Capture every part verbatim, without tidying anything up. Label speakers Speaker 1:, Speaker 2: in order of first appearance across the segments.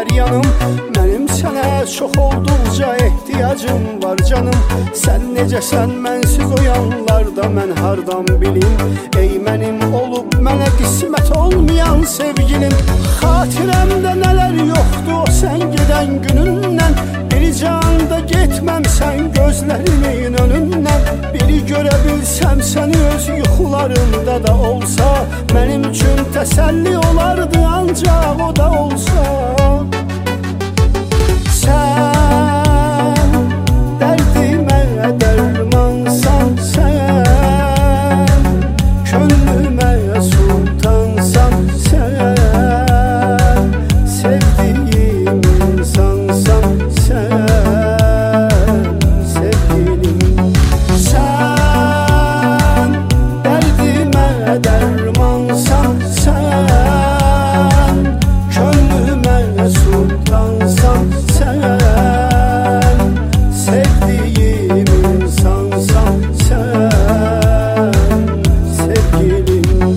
Speaker 1: hər yanım. Mənim sənə çox olduqca ehtiyacım var canım. Sən necəsən mənsiz o yanlarda mən hardan bilim. Ey mənim olub mənə qismət olmayan sevgilim. Xatirəmdə nələr yoxdur o sən gedən günündən. Bir canda getməm sən gözlərimin önündən. Biri görə bilsəm səni öz yuxularımda da olsa, mənim üçün təsəlli olardı ancaq o da olsa. Sən dərdimə dərmansan, sən könlümə sultansan, sən sevdiyim insansan, sən sevgilim. Sən dərdimə dərmansan, sən könlümə sultansan, sən sevdiyim insansan, sən sevgilim.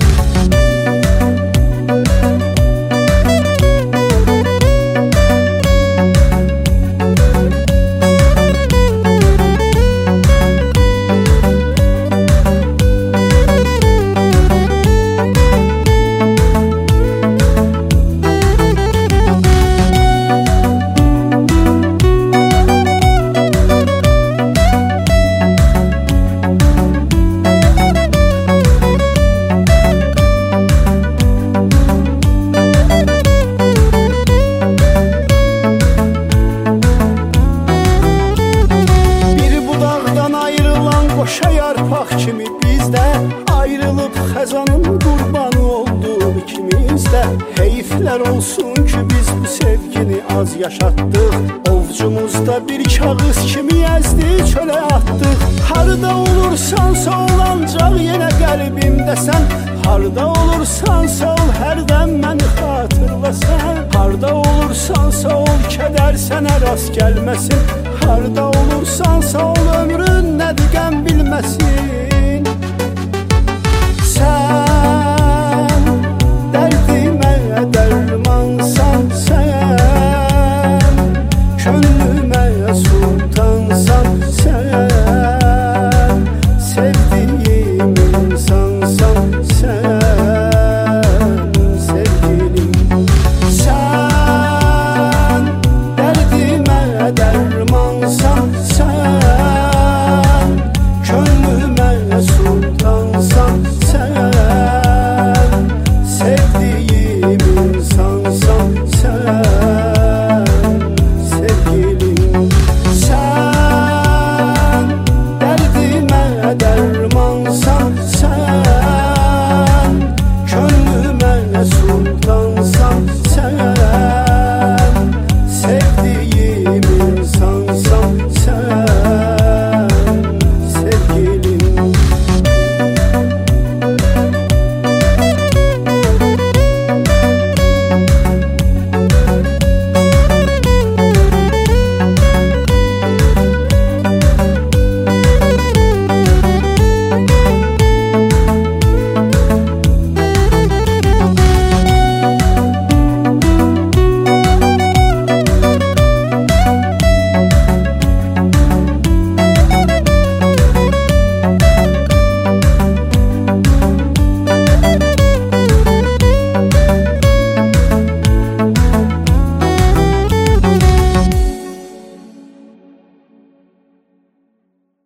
Speaker 1: Qoşa yarpaq kimi bizdə ayrılıb xəzanın qurbanı olduq ikimiz də. Heyflər olsun ki biz bu sevgini az yaşatdıq. Ovcumuzda bir kağız kimi əzdi çölə atdıq. Harda olursansa ol ancaq yenə qəlbimdəsən. Harda olursansa ol hərdən məni xatırlasan. Harda olursansa ol kədər sənə rast gəlməsin. Harda olursansa ol ömrün nədir qəm bilməsin.